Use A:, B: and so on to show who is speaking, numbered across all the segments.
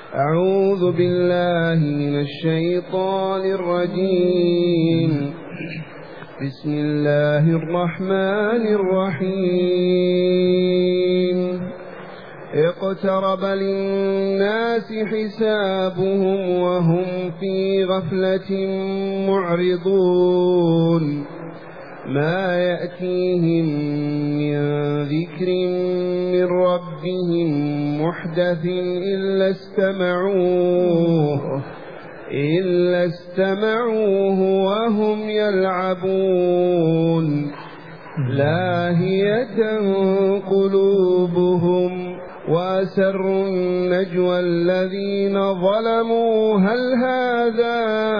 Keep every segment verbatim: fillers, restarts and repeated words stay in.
A: أعوذ بالله من الشيطان الرجيم. بسم الله الرحمن الرحيم. اقترب للناس حسابهم وهم في غفلة معرضون. ما يأتيهم من ذكر من ربهم محدث إلا استمعوه إلا استمعوه وهم يلعبون. لاهية قلوبهم وأسروا النجوى الذين ظلموا هل هذا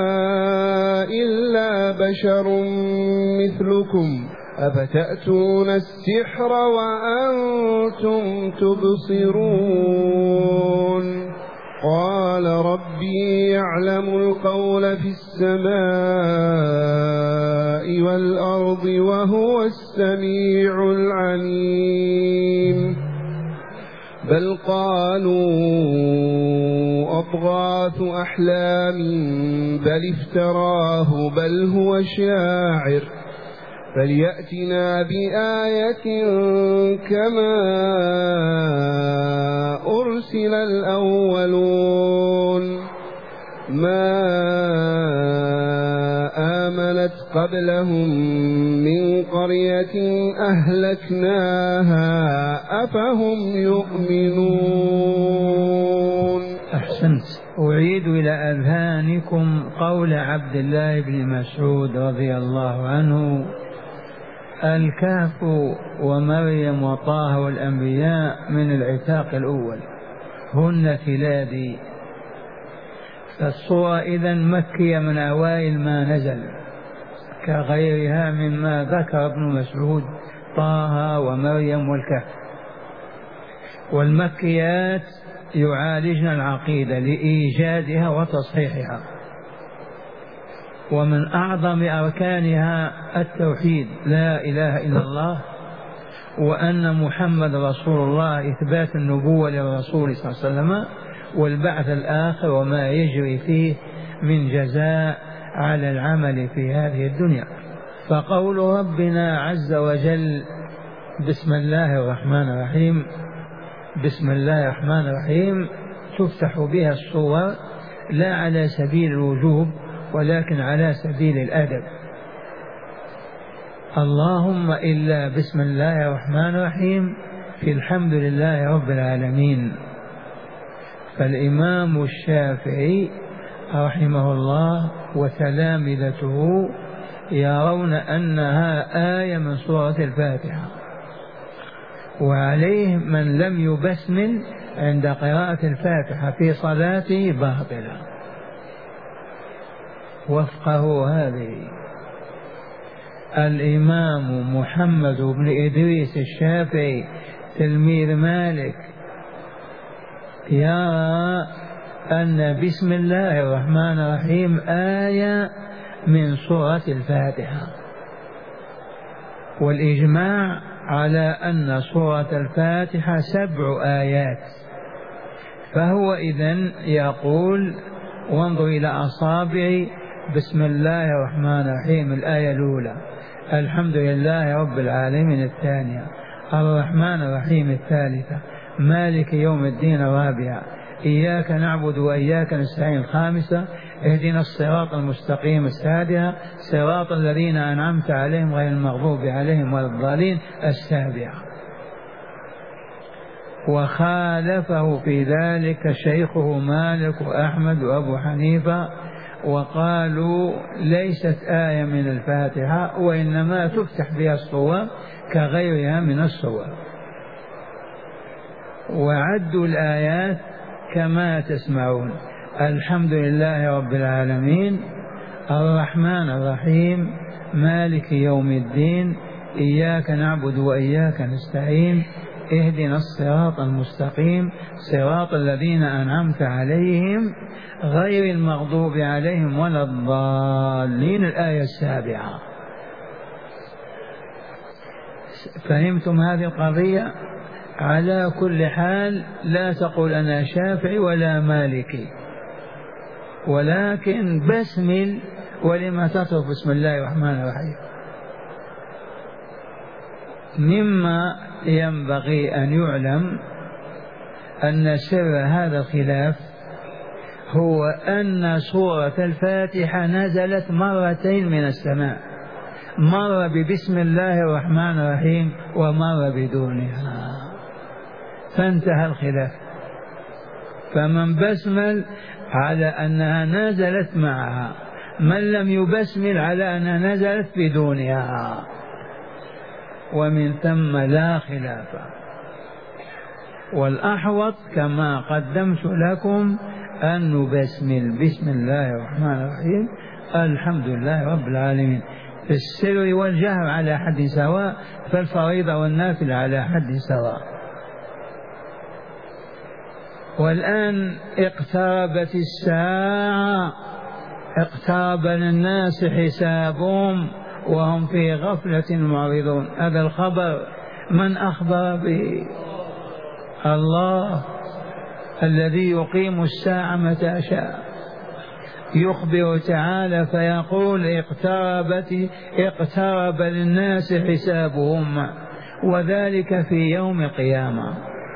A: إلا بشر مثلكم أفتأتون السحر وأنتم تبصرون. قال ربي يعلم القول في السماء والأرض وهو السميع العليم. بل قالوا أضغاث أحلام بل افتراه بل هو شاعر فليأتنا بآية كما أرسل الأولون. ما آمنت قبلهم من قرية أهلكناها أفهم يؤمنون.
B: أحسنت. أعيد إلى أذهانكم قول عبد الله بن مسعود رضي الله عنه: الكهف ومريم وطه والأنبياء من العتاق الأول هن تلادي. فالصورة إذن مكية من أوائل ما نزل، كغيرها مما ذكر ابن مسعود: طه ومريم والكهف. والمكيات يعالجن العقيدة لإيجادها وتصحيحها، ومن أعظم أركانها التوحيد، لا إله إلا الله، وأن محمد رسول الله، إثبات النبوة للرسول صلى الله عليه وسلم، والبعث الآخر وما يجري فيه من جزاء على العمل في هذه الدنيا. فقول ربنا عز وجل: بسم الله الرحمن الرحيم، بسم الله الرحمن الرحيم، تفتح بها الصور لا على سبيل الوجوب ولكن على سبيل الأدب. اللهم إلا بسم الله الرحمن الرحيم في الحمد لله رب العالمين. فالإمام الشافعي رحمه الله وتلامذته يرون أنها آية من سورة الفاتحة، وعليه من لم يبسمل عند قراءة الفاتحة في صلاته باطلة. وفقه هذه الإمام محمد بن إدريس الشافعي تلميذ مالك يرى أن بسم الله الرحمن الرحيم آية من سورة الفاتحة، والإجماع على أن سورة الفاتحة سبع آيات. فهو إذن يقول: وانظر إلى أصابعي، بسم الله الرحمن الرحيم الآية الأولى، الحمد لله رب العالمين الثانية، الرحمن الرحيم الثالثة، مالك يوم الدين الرابعة، إياك نعبد وإياك نستعين الخامسة، اهدنا الصراط المستقيم السادسة، صراط الذين أنعمت عليهم غير المغضوب عليهم ولا الضالين السابعة. وخالفه في ذلك شيخه مالك وأحمد وأبو حنيفة، وقالوا ليست آية من الفاتحة وإنما تفتح بها الصور كغيرها من الصور. وعدوا الآيات كما تسمعون: الحمد لله رب العالمين، الرحمن الرحيم، مالك يوم الدين، إياك نعبد وإياك نستعين، اهدنا الصراط المستقيم، صراط الذين أنعمت عليهم غير المغضوب عليهم ولا الضالين، الآية السابعة. فهمتم هذه القضية؟ على كل حال لا تقول أنا شافعي ولا مالكي، ولكن بسمل. ولما تترك بسم الله الرحمن الرحيم؟ مما ينبغي أن يعلم أن سر هذا الخلاف هو أن سورة الفاتحة نزلت مرتين من السماء، مر ببسم الله الرحمن الرحيم ومر بدونها، فانتهى الخلاف. فمن بسمل على أنها نزلت معها، من لم يبسمل على أنها نزلت بدونها، ومن ثم لا خلاف. والأحوط كما قدمت لكم أن نبسمل بسم الله الرحمن الرحيم الحمد لله رب العالمين، في السر والجهر على حد سواء، فالفريضة والنافل على حد سواء. والآن اقتربت الساعة، اقترب للناس حسابهم وهم في غفلة معرضون. هذا الخبر من أخبر به؟ الله الذي يقيم الساعة متى شاء. يخبر تعالى فيقول اقتربت اقترب للناس حسابهم، وذلك في يوم القيامة،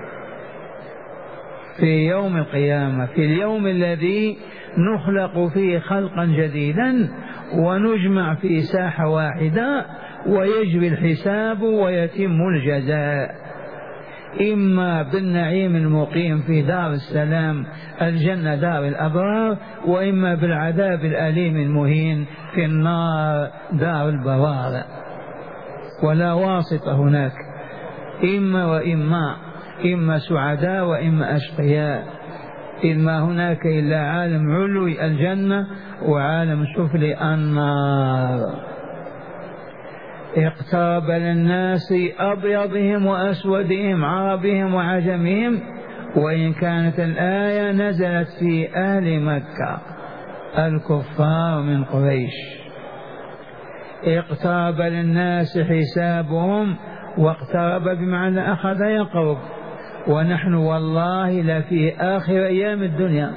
B: في يوم القيامة، في اليوم الذي نخلق فيه خلقا جديدا ونجمع في ساحة واحدة ويجري الحساب ويتم الجزاء، إما بالنعيم المقيم في دار السلام الجنة دار الأبرار، وإما بالعذاب الأليم المهين في النار دار البوار، ولا واسطة هناك، إما وإما، إما سعداء وإما أشقياء، إما هناك إلا عالم علوي الجنة وعالم سفلي النار. اقترب للناس أبيضهم وأسودهم، عربهم وعجمهم، وإن كانت الآية نزلت في أهل مكة الكفار من قريش. اقترب للناس حسابهم، واقترب بمعنى أخذ يقرب، ونحن والله لفي آخر أيام الدنيا.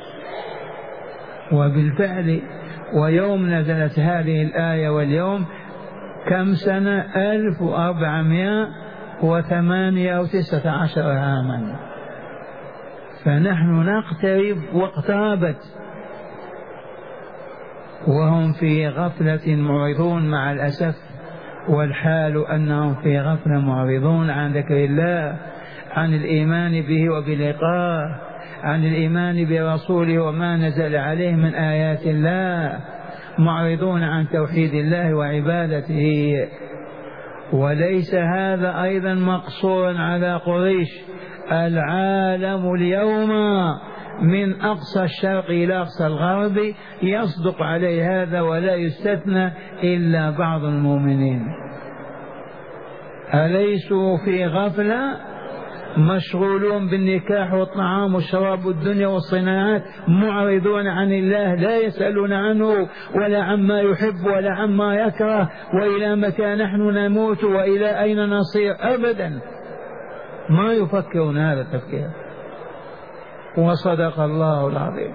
B: وبالفعل ويوم نزلت هذه الآية واليوم كم سنة؟ ألف وأربعمائة وثمانية وتسعة عشر عاما، فنحن نقترب واقتربت وهم في غفلة معرضون مع الأسف. والحال أنهم في غفلة معرضون عن ذكر الله، عن الإيمان به وبلقائه، عن الإيمان برسوله وما نزل عليه من آيات الله، معرضون عن توحيد الله وعبادته. وليس هذا أيضا مقصورا على قريش، العالم اليوم من أقصى الشرق إلى أقصى الغرب يصدق عليه هذا، ولا يستثنى إلا بعض المؤمنين. أليسوا في غفلة مشغولون بالنكاح والطعام والشراب والدنيا والصناعات، معرضون عن الله، لا يسألون عنه ولا عما يحب ولا عما يكره، وإلى متى نحن نموت وإلى أين نصير؟ أبدا ما يفكرون هذا التفكير. وصدق الله العظيم.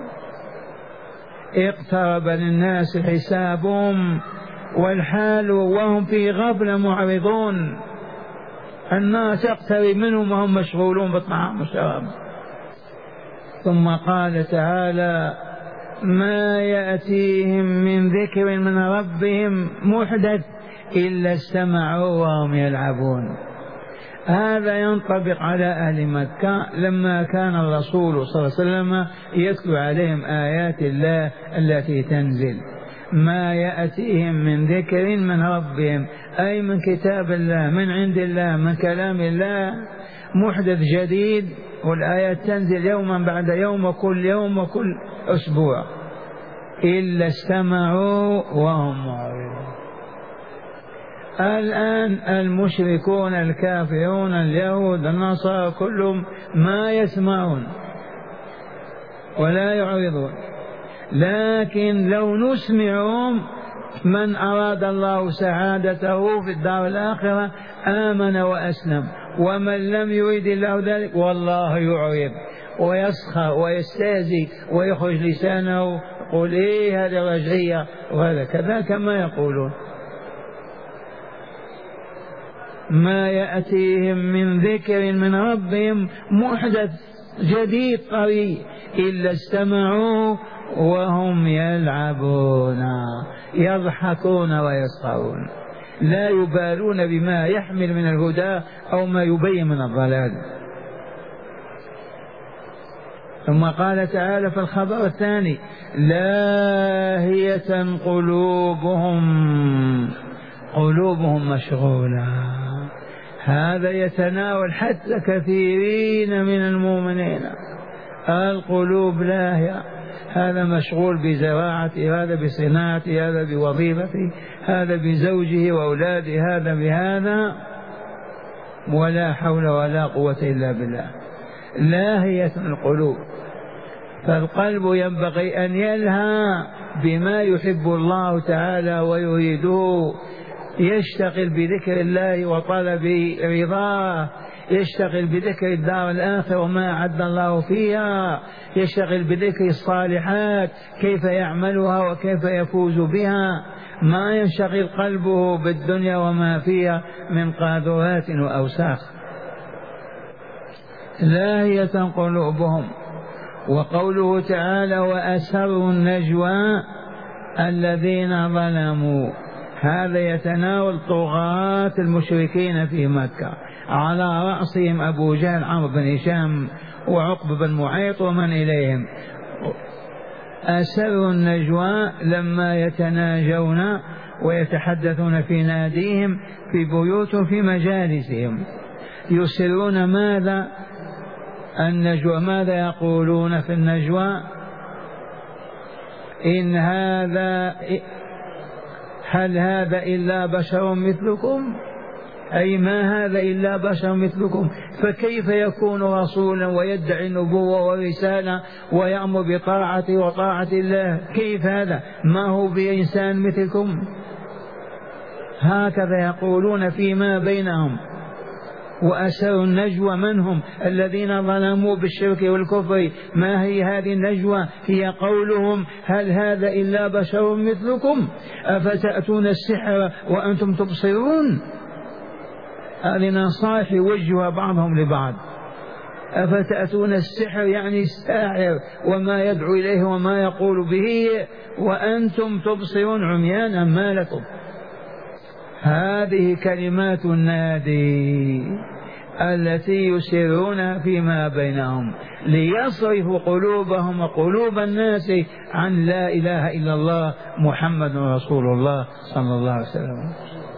B: اقترب للناس حسابهم والحال وهم في غفلة معرضون، الناس تقترب منهم وهم مشغولون بالطعام والشراب. ثم قال تعالى ما يأتيهم من ذكر من ربهم محدث إلا استمعوا وهم يلعبون. هذا ينطبق على أهل مكة لما كان الرسول صلى الله عليه وسلم يتلو عليهم آيات الله التي تنزل. ما يأتيهم من ذكر من ربهم، أي من كتاب الله، من عند الله، من كلام الله، محدث جديد، والآيات تنزل يوما بعد يوم وكل يوم وكل أسبوع، إلا استمعوا وهم معرضون. الآن المشركون الكافرون اليهود النصارى كلهم ما يسمعون ولا يعرضون، لكن لو نسمعهم من أراد الله سعادته في الدار الآخرة آمن وأسلم، ومن لم يريد الله ذلك والله يعرض ويسخر ويستهزئ ويخرج لسانه يقول إيه هذا رجعية وهذا كذا كما يقولون. ما يأتيهم من ذكر من ربهم محدث جديد طري إلا استمعوا وهم يلعبون يضحكون ويسخرون لا يبالون بما يحمل من الهدى أو ما يبين من الضلال. ثم قال تعالى في الخبر الثاني لاهية قلوبهم قلوبهم مشغولة. هذا يتناول حتى كثيرين من المؤمنين القلوب لاهية، هذا مشغول بزراعته، هذا بصناعته، هذا بوظيفته، هذا بزوجه وأولاده، هذا بهذا، ولا حول ولا قوة إلا بالله. لاهية القلوب. فالقلب ينبغي أن يلهى بما يحب الله تعالى ويريده، يشتغل بذكر الله وطلب رضاه، يشتغل بذكر الدار الآخرة وما أعد الله فيها، يشتغل بذكر الصالحات كيف يعملها وكيف يفوز بها، ما ينشغل قلبه بالدنيا وما فيها من قاذورات وأوساخ. لاهية قلوبهم. وقوله تعالى وأسروا النجوى الذين ظلموا، هذا يتناول طغاة المشركين في مكة على رأسهم أبو جهل عمرو بن هشام وعقب بن معيط ومن إليهم. أسروا النجوى لما يتناجون ويتحدثون في ناديهم في بيوتهم في مجالسهم، يسرون ماذا؟ النجوى. ماذا يقولون في النجوى؟ إن هذا هل هذا إلا بشر مثلكم، أي ما هذا إلا بشر مثلكم، فكيف يكون رسولا ويدعي النبوة ورسالة ويأمر بطاعته وطاعة الله؟ كيف هذا؟ ما هو بإنسان مثلكم؟ هكذا يقولون فيما بينهم. وأسروا النجوى من هم؟ الذين ظلموا بالشرك والكفر. ما هي هذه النجوى؟ هي قولهم هل هذا إلا بشر مثلكم أفتأتون السحر وأنتم تبصرون. هذه نصائح يوجهها بعضهم لبعض. أفتأتون السحر يعني الساحر وما يدعو إليه وما يقول به وأنتم تبصرون عميان أم ما لكم. هذه كلمات النادي التي يسرونها فيما بينهم ليصرفوا قلوبهم وقلوب الناس عن لا إله إلا الله محمد رسول الله صلى الله عليه وسلم.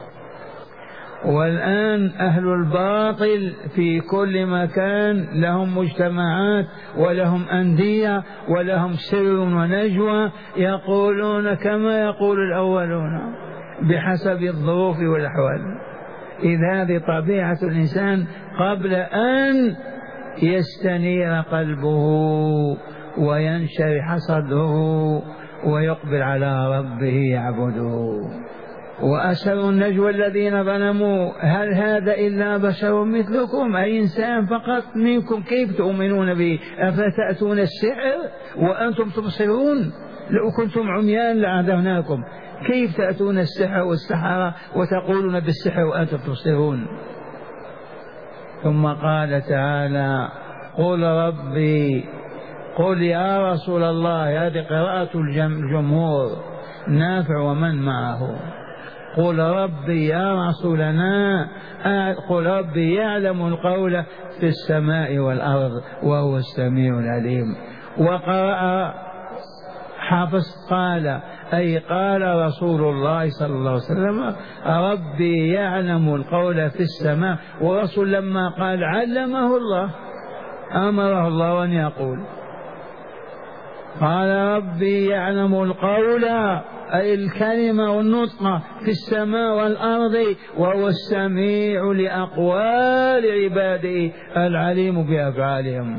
B: والآن أهل الباطل في كل مكان لهم مجتمعات ولهم أندية ولهم سر ونجوى، يقولون كما يقول الأولون بحسب الظروف والأحوال. إذ هذه طبيعة الإنسان قبل أن يستنير قلبه وينشرح صدره ويقبل على ربه يعبده. وأسروا النجوى الذين ظلموا هل هذا إلا بشر مثلكم، أي إنسان فقط منكم، كيف تؤمنون به؟ أفتأتون السحر وأنتم تبصرون؟ لو كنتم عميان لعذبناكم. كيف تأتون السحر والسحرة وتقولون بالسحر وأنتم تبصرون؟ ثم قال تعالى قل ربي، قل يا رسول الله، هذه قراءة الجمهور نافع ومن معه. قل ربي يا رسولنا، قل ربي يعلم القول في السماء والأرض وهو السميع العليم. وقرأ حافظ قال أي قال رسول الله صلى الله عليه وسلم ربي يعلم القول في السماء، ورسول لما قال علمه الله أمره الله أن يقول. قال ربي يعلم القول أي الكلمة والنطق في السماء والأرض وهو السميع لأقوال عباده العليم بأفعالهم.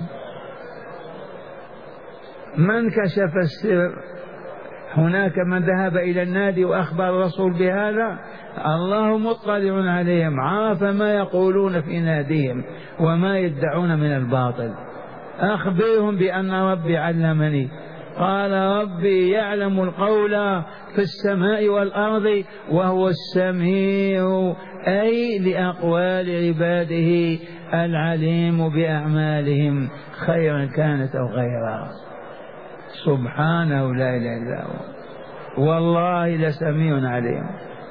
B: من كشف السر؟ هناك من ذهب إلى النادي وأخبر الرسول بهذا؟ الله مطلع عليهم، عرف ما يقولون في ناديهم وما يدعون من الباطل. أخبرهم بأن ربي علمني، قال ربي يعلم القول في السماء والأرض وهو السميع، أي لأقوال عباده العليم بأعمالهم خيرا كانت أو غيرها. سبحانه لا إله إلا هو، والله لسميع عليم،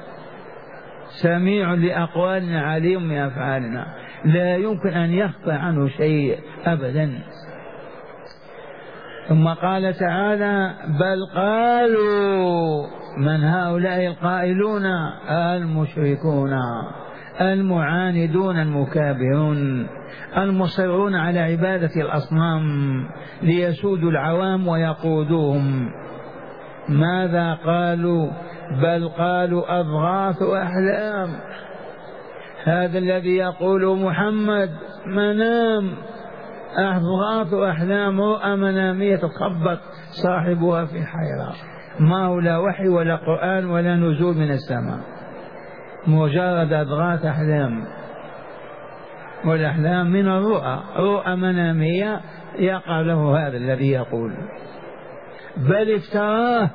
B: سميع لأقوالنا عليم بأفعالنا، لا يمكن أن يخفى عنه شيء أبدا. ثم قال تعالى بل قالوا، من هؤلاء القائلون؟ المشركون المعاندون المكابرون المصرون على عبادة الأصنام ليسودوا العوام ويقودوهم. ماذا قالوا؟ بل قالوا أضغاث أحلام. هذا الذي يقول محمد منام، أضغاث أحلام، رؤى منامية تخبط صاحبها في حيرة، ما هو لا وحي ولا قرآن ولا نزول من السماء، مجرد أضغاث أحلام. والأحلام من الرؤى، رؤى منامية يقع له هذا الذي يقول. بل افتراه،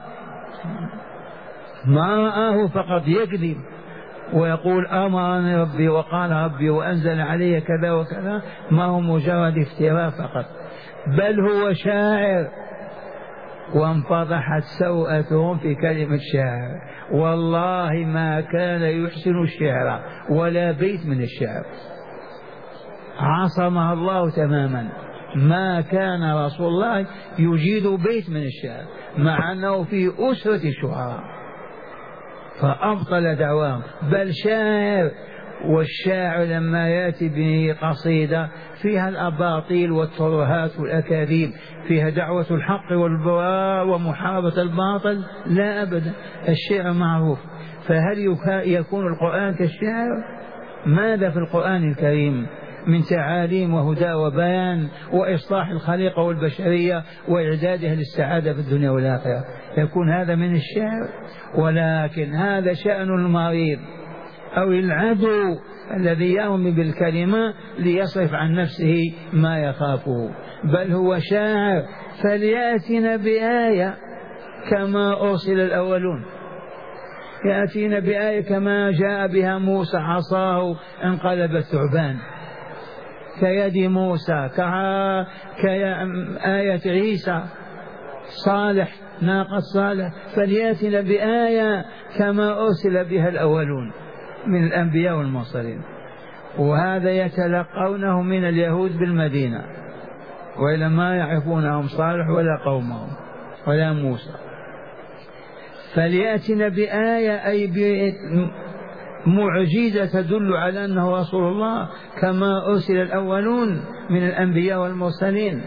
B: ما رآه فقط يكذب ويقول أمرني ربي وقال ربي وأنزل علي كذا وكذا، ما هو مجرد افتراء فقط. بل هو شاعر، وانفضحت سوءتهم في كلمة شاعر، والله ما كان يحسن الشعر ولا بيت من الشعر، عصمها الله تماما، ما كان رسول الله يجيد بيت من الشعر مع أنه في أسرة الشعراء، فأبطل دعواهم. بل شاعر، والشاعر لما يأتي بقصيدة فيها الأباطيل والترهات والأكاذيب، فيها دعوة الحق والبراء ومحاربة الباطل، لا أبدا، الشعر معروف. فهل يكون القرآن كالشعر؟ ماذا في القرآن الكريم من تعاليم وهدى وبيان وإصلاح الخليقة والبشرية وإعدادها للسعادة في الدنيا والآخرة؟ يكون هذا من الشعر؟ ولكن هذا شأن المريض أو العدو الذي يرمي بالكلمة ليصرف عن نفسه ما يخافه. بل هو شاعر، فليأتنا بآية كما أرسل الأولون، يأتينا بآية كما جاء بها موسى، عصاه انقلبت ثعبان كيد موسى، كآية عيسى صالح، ناقة صالح، فليأتنا بآية كما أرسل بها الأولون من الأنبياء والمرسلين. وهذا يتلقونه من اليهود بالمدينة، وإلا ما يعرفونهم صالح ولا قومهم ولا موسى. فليأتنا بآية أي معجزة تدل على أنه رسول الله كما أرسل الأولون من الأنبياء والمرسلين.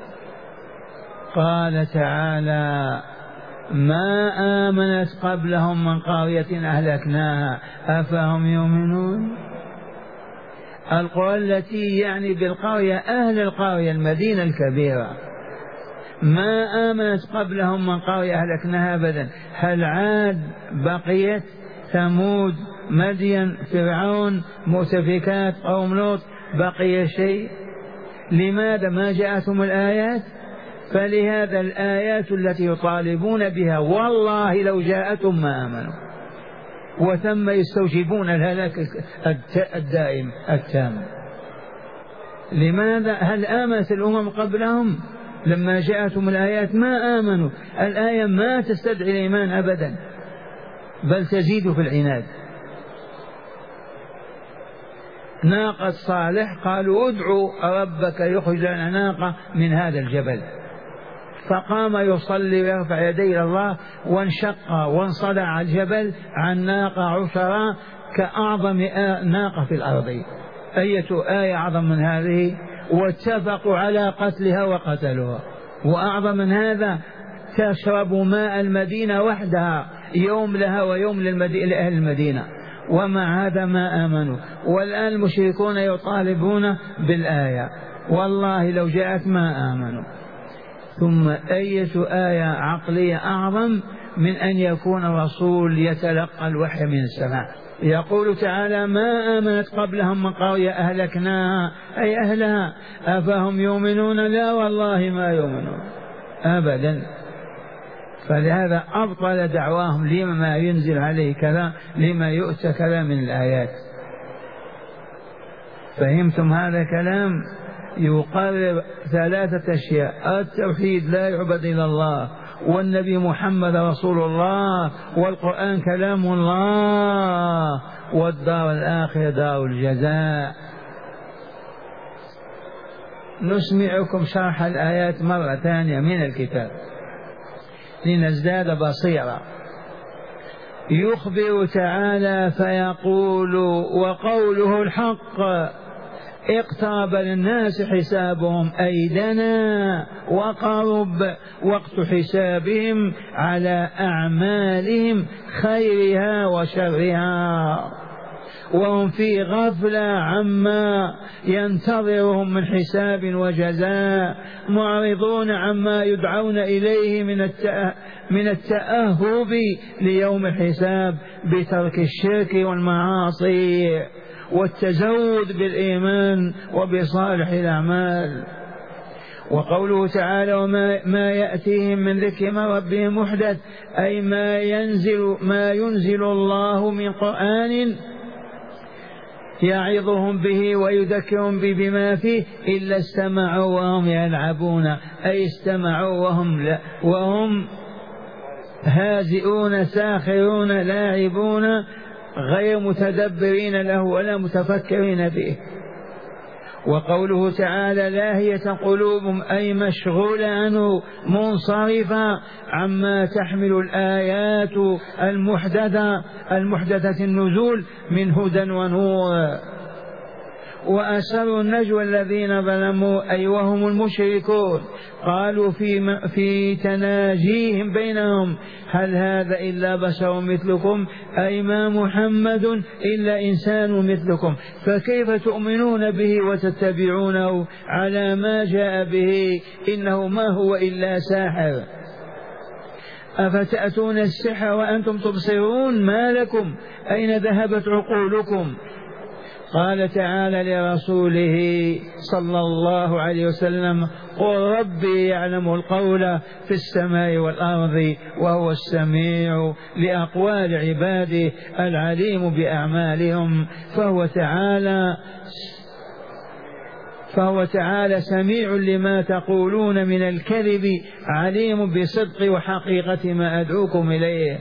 B: قال تعالى ما آمنت قبلهم من قرية أهلكناها أفهم يؤمنون. القرى التي يعني بالقرية أهل القرية المدينة الكبيرة. ما آمنت قبلهم من قرية أهلكناها أبدا. هل عاد بقيت؟ ثمود، مدين، فرعون، مؤتفكات، قوم لوط، بقي شيء؟ لماذا ما جاءتهم الآيات؟ فلهذا الآيات التي يطالبون بها والله لو جاءتهم ما آمنوا، وثم يستوجبون الهلاك الدائم التام. لماذا؟ هل آمنت الأمم قبلهم لما جاءتهم الآيات؟ ما آمنوا. الآية ما تستدعي الإيمان أبدا، بل تزيد في العناد. ناقة صالح قالوا ادعوا ربك يخرج لنا ناقة من هذا الجبل، فقام يصلي ويرفع يديه إلى الله، وانشق وانصدع الجبل عن ناقة عشرة كأعظم ناقة في الأرض. أية آية أعظم من هذه؟ واتفقوا على قتلها وقتلوها. وأعظم من هذا تشرب ماء المدينة وحدها، يوم لها ويوم لأهل المدينة، ومع هذا ما آمنوا. والآن المشركون يطالبون بالآية، والله لو جاءت ما آمنوا. ثم أية آية عقلية أعظم من أن يكون الرسول يتلقى الوحي من السماء، يقول تعالى ما آمنت قبلهم من قرية أهلكناها أي أهلها أفهم يؤمنون لا والله ما يؤمنون أبدا. فلهذا أبطل دعواهم لما ينزل عليه كذا لما يؤتى كذا من الآيات. فهمتم هذا كلام يقرر ثلاثة أشياء: التوحيد لا يعبد إلا الله، والنبي محمد رسول الله، والقرآن كلام الله، والدار الآخرة دار الجزاء. نسمعكم شرح الآيات مرة ثانية من الكتاب لنزداد بصيرة. يخبر تعالى فيقول وقوله الحق: اقترب للناس حسابهم أي دنا وقرب وقت حسابهم على أعمالهم خيرها وشرها، وهم في غفلة عما ينتظرهم من حساب وجزاء، معرضون عما يدعون إليه من من التأهب ليوم الحساب بترك الشرك والمعاصي والتزود بالإيمان وبصالح الأعمال. وقوله تعالى: وما ما يأتيهم من ذكر من ربهم محدث أي ما ينزل ما ينزل الله من قرآن يعظهم به ويذكرهم به بما فيه إلا استمعوا وهم يلعبون أي استمعوا وهم لا وهم هازئون ساخرون لاعبون غير متدبرين له ولا متفكرين به. وقوله تعالى: لاهية قلوبهم أي مشغولة عنه منصرفة عما تحمل الآيات المحدثة المحدثة النزول من هدى ونور. وأسروا النجوى الذين ظلموا أي وهم المشركون قالوا في, في تناجيهم بينهم: هل هذا إلا بشر مثلكم أي ما محمد إلا إنسان مثلكم، فكيف تؤمنون به وتتبعونه على ما جاء به إنه ما هو إلا ساحر. أفتأتون السحر وأنتم تبصرون ما لكم أين ذهبت عقولكم. قال تعالى لرسوله صلى الله عليه وسلم: قل ربي يعلم القول في السماء والأرض وهو السميع لأقوال عباده العليم بأعمالهم. فهو تعالى فهو تعالى سميع لما تقولون من الكذب عليم بصدق وحقيقة ما أدعوكم إليه.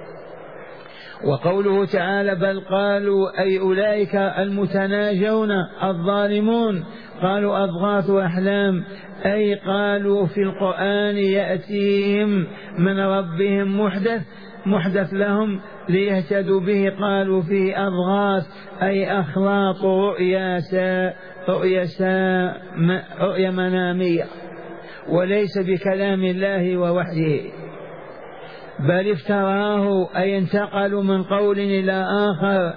B: وقوله تعالى: بل قالوا أي أولئك المتناجون الظالمون قالوا أضغاث أحلام أي قالوا في القرآن يأتيهم من ربهم محدث محدث لهم ليهتدوا به، قالوا فيه أضغاث أي أخلاط رؤيا سا رؤيا سا رؤيا منامية وليس بكلام الله ووحيه، بل افتراه أي انتقلوا من قول إلى آخر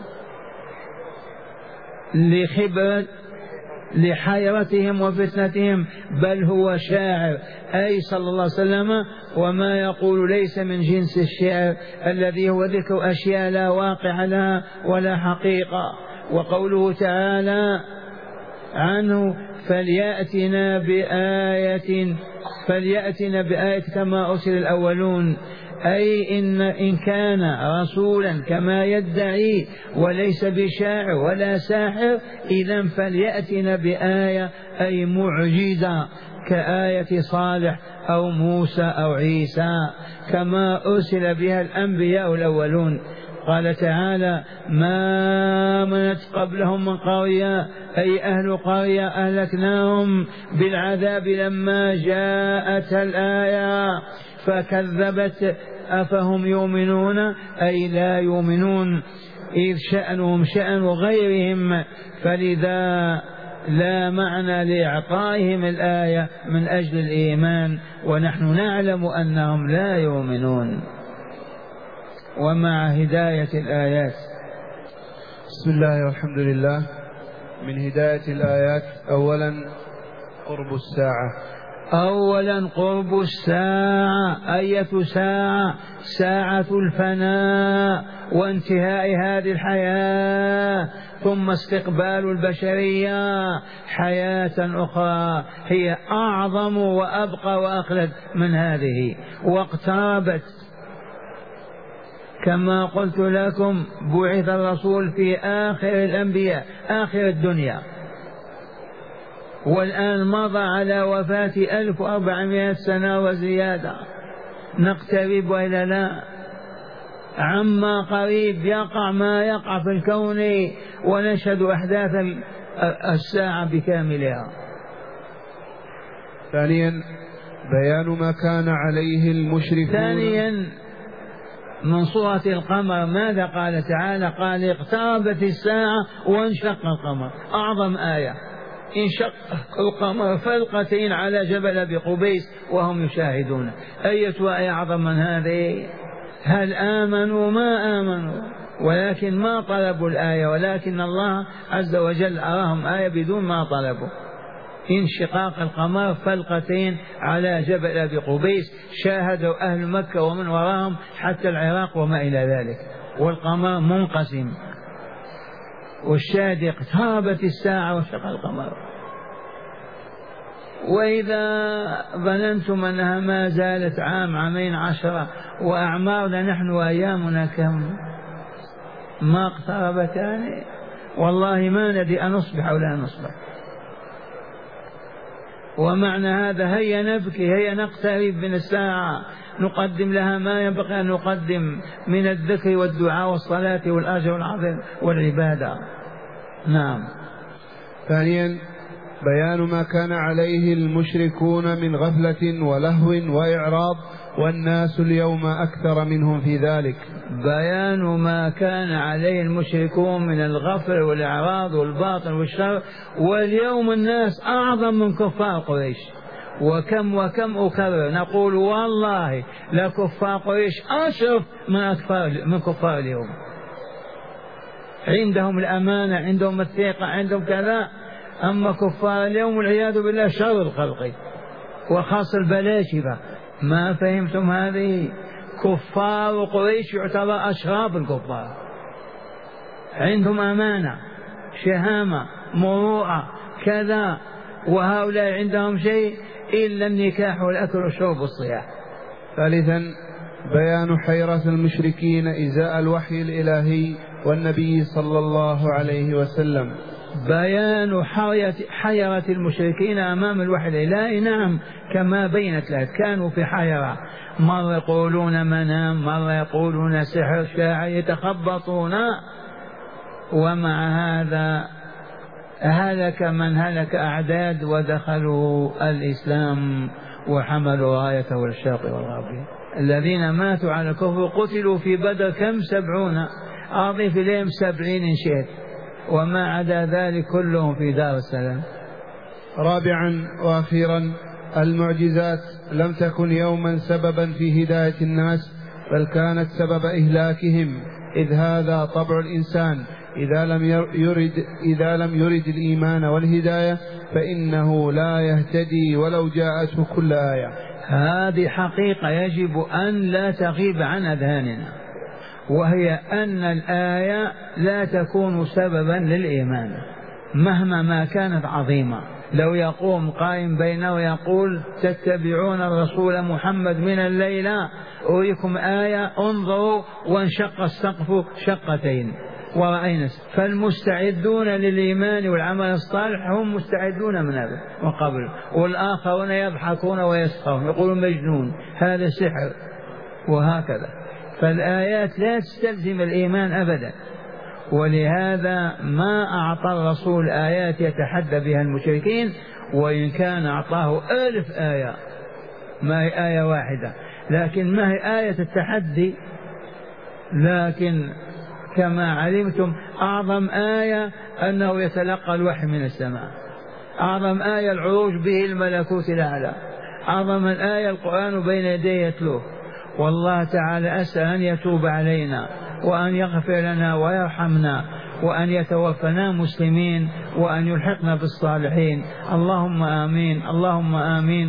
B: لخبرة لحيرتهم وفتنتهم، بل هو شاعر أي صلى الله عليه وسلم وما يقول ليس من جنس الشعر الذي هو ذكر أشياء لا واقع لها ولا حقيقة. وقوله تعالى عنه: فليأتنا بآية فليأتنا بآية كما أرسل الأولون، أي إن, إن كان رسولا كما يدعي وليس بشاعر ولا ساحر إذن فليأتنا بآية أي معجزة كآية صالح أو موسى أو عيسى كما أرسل بها الأنبياء الأولون. قال تعالى: ما آمنت قبلهم من قرية أي أهل قرية أهلكناهم بالعذاب لما جاءت الآية فكذبت أفهم يؤمنون أي لا يؤمنون، إذ شأنهم شأن غيرهم، فلذا لا معنى لإعطائهم الآية من أجل الإيمان، ونحن نعلم أنهم لا يؤمنون. ومع هداية الآيات.
A: بسم الله والحمد لله. من هداية الآيات: أولا قرب الساعة
B: أولا قرب الساعة، أية ساعة؟ ساعة الفناء وانتهاء هذه الحياة، ثم استقبال البشرية حياة أخرى هي أعظم وأبقى وأخلد من هذه، واقتربت. كما قلت لكم بعث الرسول في آخر الأنبياء، آخر الدنيا، والآن مضى على وفاة ألف وأربعمائة سنة وزيادة. نقترب وإلا لا؟ عما قريب يقع ما يقع في الكون، ونشهد أحداث الساعة بكاملها.
A: ثانيا بيان ما كان عليه المشركون.
B: ثانيا من سورة القمر ماذا قال تعالى؟ قال اقتربت الساعة وانشق القمر، أعظم آية. انشق القمر فلقتين على جبل أبي قبيس وهم يشاهدون. أية آية أعظم من هذه؟ هل آمنوا؟ ما آمنوا، ولكن ما طلبوا الآية، ولكن الله عز وجل أراهم آية بدون ما طلبوا. انشقاق القمر فلقتين على جبل أبي قبيس، شاهدوا أهل مكة ومن وراهم حتى العراق وما إلى ذلك، والقمر منقسم. والشاهد اقتربت الساعة وانشق القمر. وإذا ظننتم أنها ما زالت عام عامين عشرة وأعمارنا نحن وأيامنا كم؟ ما اقتربتان؟ والله ما ندري أن نصبح أو لا نصبح. ومعنى هذا هيا نبكي، هيا نقترب من الساعة، نقدم لها ما ينبغي أن نقدم من الذكر والدعاء والصلاة والأجر العظيم والعبادة. نعم.
A: ثانيا بيان ما كان عليه المشركون من غفلة ولهو وإعراض، والناس اليوم أكثر منهم في ذلك.
B: بيان ما كان عليه المشركون من الغفل والإعراض والباطل والشر، واليوم الناس أعظم من كفار قريش. وكم وكم أكرر نقول والله لكفار قريش أشرف من من كفار اليوم. عندهم الأمانة، عندهم الثقة، عندهم كذا. أما كفار اليوم والعياذ بالله شر الخلق، وخاص البلاشفة. ما فهمتم هذه؟ كفار قريش يعتبر أشراف الكفار، عندهم أمانة، شهامة، مروءة، كذا. وهؤلاء عندهم شيء إلا النكاح والأكل والشرب والصياح.
A: ثالثا بيان حيرة المشركين إزاء الوحي الإلهي والنبي صلى الله عليه وسلم.
B: بيان حيرة المشركين أمام الوحي الإلهي. نعم، كما بينت لك كانوا في حيرة، مرة يقولون منام، مرة يقولون سحر، شاعر، يتخبطون. ومع هذا هلك من هلك أعداد ودخلوا الإسلام وحملوا رايته الشرق والغرب. الذين ماتوا على الكفر قتلوا في بدر كم؟ سبعون، أضيف إليهم سبعين إن شئت، وما عدا ذلك كلهم في دار السلام.
A: رابعا وأخيرا المعجزات لم تكن يوما سببا في هداية الناس، بل كانت سبب إهلاكهم، إذ هذا طبع الإنسان إذا لم يرد إذا لم يرد الإيمان والهداية فإنه لا يهتدي ولو جاءته كل آية.
B: هذه حقيقة يجب أن لا تغيب عن أذهاننا، وهي أن الآية لا تكون سببا للإيمان مهما ما كانت عظيمة. لو يقوم قائم بينه ويقول تتبعون الرسول محمد من الليلة أريكم آية، انظروا، وانشق السقف شقتين ورأينا. فالمستعدون للإيمان والعمل الصالح هم مستعدون من هذا وقبل، والآخرون يضحكون ويسخرون يقولون مجنون، هذا سحر، وهكذا. فالآيات لا تستلزم الإيمان أبدا، ولهذا ما أعطى الرسول آيات يتحدى بها المشركين، وإن كان أعطاه ألف آية، ما هي آية واحدة، لكن ما هي آية التحدي. لكن كما علمتم أعظم آية أنه يتلقى الوحي من السماء، أعظم آية العروج به الملكوت الأعلى، أعظم الآية القرآن بين يديه يتلوه. والله تعالى أسأل أن يتوب علينا وأن يغفر لنا ويرحمنا وأن يتوفنا مسلمين وأن يلحقنا بالصالحين. اللهم آمين، اللهم آمين.